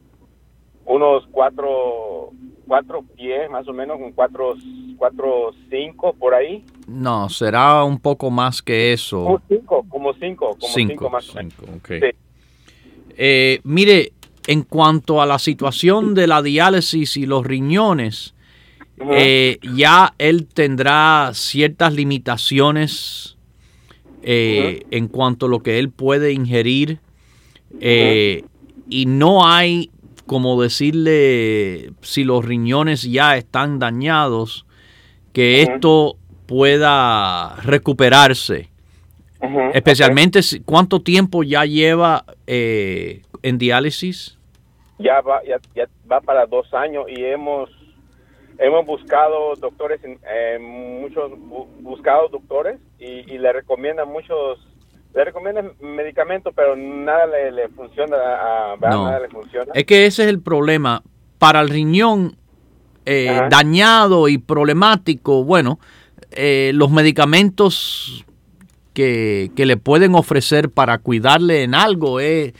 unos cuatro, cuatro pies más o menos, un cuatro, cuatro, cinco por ahí. No, será un poco más que eso. Como cinco, como cinco, como cinco, Cinco, más o menos. cinco, ok. Sí. Eh, mire, en cuanto a la situación de la diálisis y los riñones, Ujú. eh, ya él tendrá ciertas limitaciones eh, Ujú. en cuanto a lo que él puede ingerir eh, y no hay, como decirle, si los riñones ya están dañados, que Ujú. esto pueda recuperarse. Ujú. Especialmente, si- ¿cuánto tiempo ya lleva eh, en diálisis? Ya va, ya, ya va para dos años y hemos hemos buscado doctores, en- eh, muchos bu- buscado doctores y, y le recomiendan muchos, le recomiendan medicamentos, pero nada le, le funciona, a, a- No. nada le funciona. Es que ese es el problema. Para el riñón eh, Ajá. dañado y problemático, bueno, eh, los medicamentos que, que le pueden ofrecer para cuidarle en algo es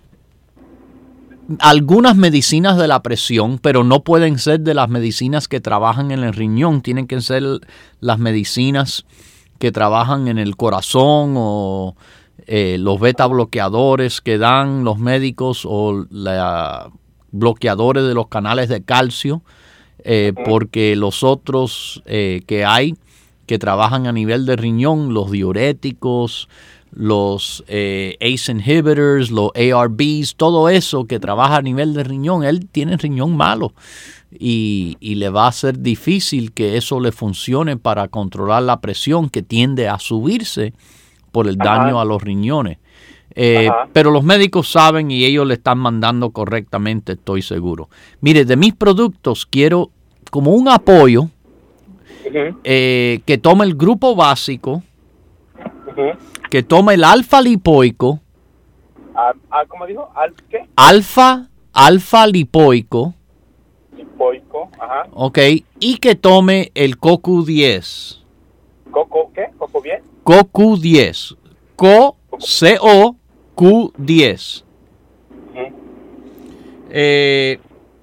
algunas medicinas de la presión, pero no pueden ser de las medicinas que trabajan en el riñón. Tienen que ser las medicinas que trabajan en el corazón o eh, los beta bloqueadores que dan los médicos o la bloqueadores de los canales de calcio, eh, porque los otros eh, que hay que trabajan a nivel de riñón, los diuréticos, los eh, A C E inhibitors, los A R Bs, todo eso que trabaja a nivel de riñón, él tiene riñón malo y, y le va a ser difícil que eso le funcione para controlar la presión que tiende a subirse por el daño Ajá. a los riñones. Eh, Ajá. pero los médicos saben y ellos le están mandando correctamente, estoy seguro. Mire, de mis productos quiero como un apoyo Ujú. eh, que tome el grupo básico, Ujú. que tome el alfa lipoico, Ah, ah, ¿cómo dijo? ¿Al qué? alfa, alfa lipoico, Lipoico, ajá. ok, y que tome el C O Q diez. ¿Coco qué? ¿Coco bien? C O Q diez. Co, C O Q diez. Ujú. Eh,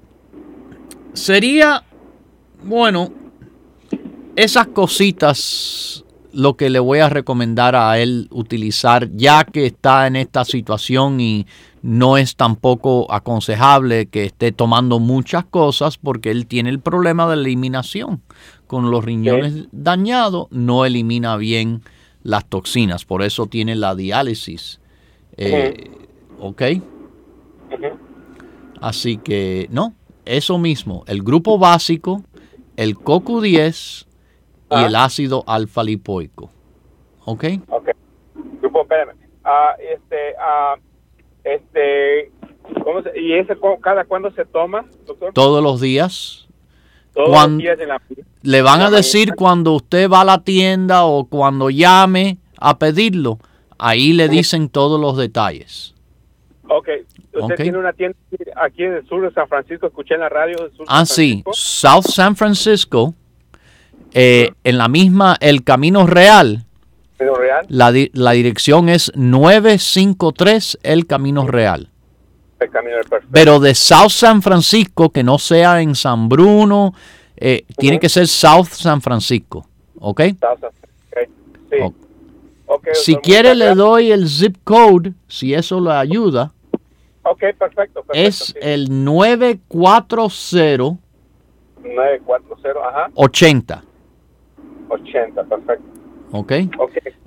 sería, bueno, esas cositas lo que le voy a recomendar a él utilizar, ya que está en esta situación y no es tampoco aconsejable que esté tomando muchas cosas porque él tiene el problema de la eliminación. Con los riñones dañados no elimina bien las toxinas, por eso tiene la diálisis. Eh, ¿Ok? Ujú. Así que, no, eso mismo, el grupo básico, el C O Q diez y Ah. el ácido alfa lipoico. ¿Ok? Ok. Grupo, espérame. Ah, este, ah, este, ¿cómo se, ¿y ese cu- cada cuándo se toma, doctor? Todos los días. Todos cuan- los días en la... Le van a la decir mañana. cuando usted va a la tienda o cuando llame a pedirlo, ahí le dicen todos los detalles. Ok. Usted Ok. tiene una tienda aquí en el sur de San Francisco, escuché en la radio del sur de Ah, San sí, Francisco. South San Francisco, eh, en la misma, el Camino Real, ¿Pero real? la, di- la dirección es novecientos cincuenta y tres El Camino Real. El camino del perfecto. Pero de South San Francisco, que no sea en San Bruno, eh, tiene que ser South San Francisco, ¿ok? Salsa. Ok. Sí. Ok. Ok, Si doctor, quiere muchas le gracias. doy el zip code, si eso le ayuda, Ok, perfecto. perfecto es sí. el nueve cuatro cero nueve cuatro cero, ajá, ochenta, ochenta, perfecto. ¿ok? Ok.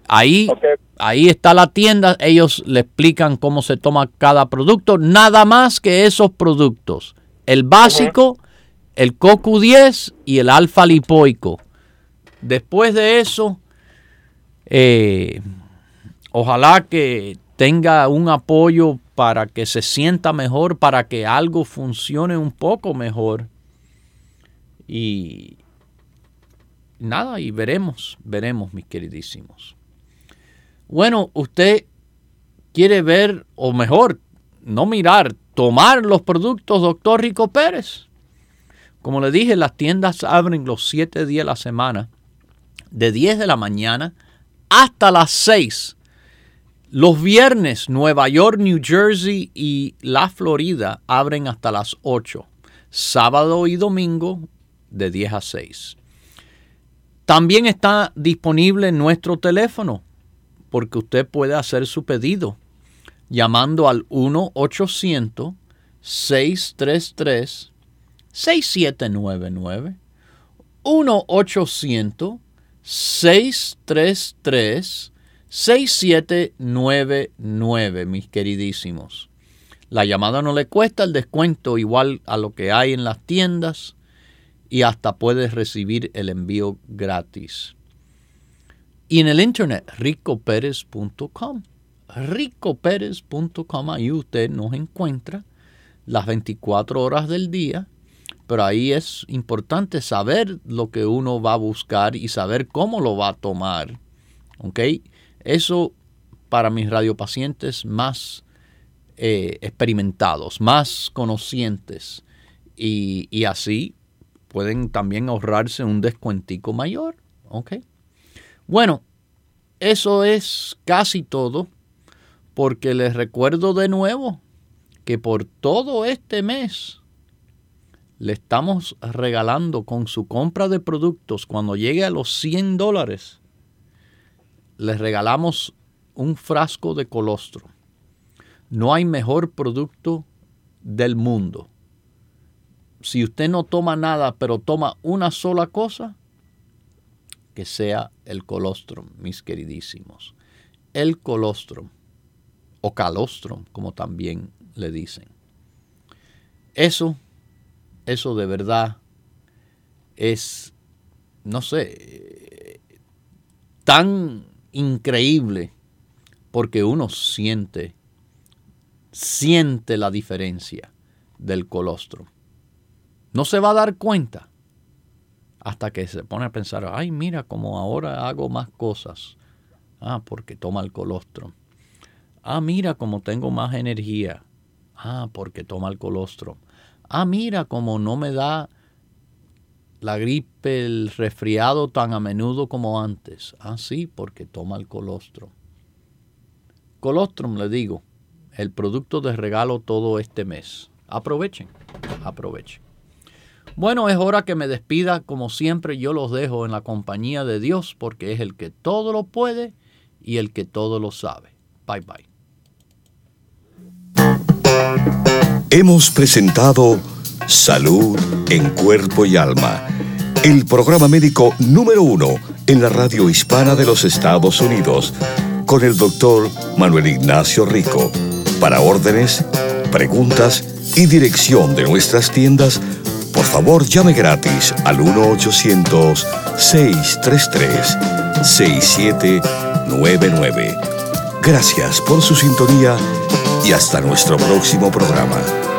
Ahí, Okay. ahí está la tienda. Ellos le explican cómo se toma cada producto. Nada más que esos productos. El básico, uh-huh. el C O Q diez y el alfa lipoico. Después de eso, eh, ojalá que tenga un apoyo para que se sienta mejor, para que algo funcione un poco mejor. Y nada, y veremos, veremos, mis queridísimos. Bueno, usted quiere ver, o mejor, no mirar, tomar los productos doctor Rico Pérez. Como le dije, las tiendas abren los siete días de la semana, de diez de la mañana hasta las seis. Los viernes, Nueva York, New Jersey y la Florida abren hasta las ocho. Sábado y domingo, de diez a seis. También está disponible nuestro teléfono, porque usted puede hacer su pedido llamando al uno ochocientos, seis tres tres, seis siete nueve nueve. uno ochocientos, seis tres tres, seis siete nueve nueve, mis queridísimos. La llamada no le cuesta, el descuento igual a lo que hay en las tiendas y hasta puedes recibir el envío gratis. Y en el internet, rico pérez punto com. rico pérez punto com, ahí usted nos encuentra las veinticuatro horas del día, pero ahí es importante saber lo que uno va a buscar y saber cómo lo va a tomar. ¿Ok? Eso para mis radiopacientes más eh, experimentados, más conocientes, y, y así pueden también ahorrarse un descuentico mayor. ¿Ok? Bueno, eso es casi todo, porque les recuerdo de nuevo que por todo este mes le estamos regalando con su compra de productos, cuando llegue a los cien dólares, les regalamos un frasco de colostrum. No hay mejor producto del mundo. Si usted no toma nada, pero toma una sola cosa, que sea el colostrum, mis queridísimos. El colostrum, o calostrum, como también le dicen. Eso, eso de verdad es, no sé, tan increíble, porque uno siente, siente la diferencia del colostrum. No se va a dar cuenta hasta que se pone a pensar, ay, mira cómo ahora hago más cosas. Ah, porque toma el colostrum. Ah, mira cómo tengo más energía. Ah, porque toma el colostrum. Ah, mira cómo no me da la gripe, el resfriado tan a menudo como antes. Ah, sí, porque toma el colostrum. Colostrum, le digo, el producto de regalo todo este mes. Aprovechen, aprovechen. Bueno, es hora que me despida. Como siempre, yo los dejo en la compañía de Dios, porque es el que todo lo puede y el que todo lo sabe. Bye, bye. Hemos presentado Salud en Cuerpo y Alma, el programa médico número uno en la radio hispana de los Estados Unidos, con el doctor Manuel Ignacio Rico. Para órdenes, preguntas y dirección de nuestras tiendas, por favor llame gratis al uno ochocientos, seis tres tres, seis siete nueve nueve. Gracias por su sintonía y hasta nuestro próximo programa.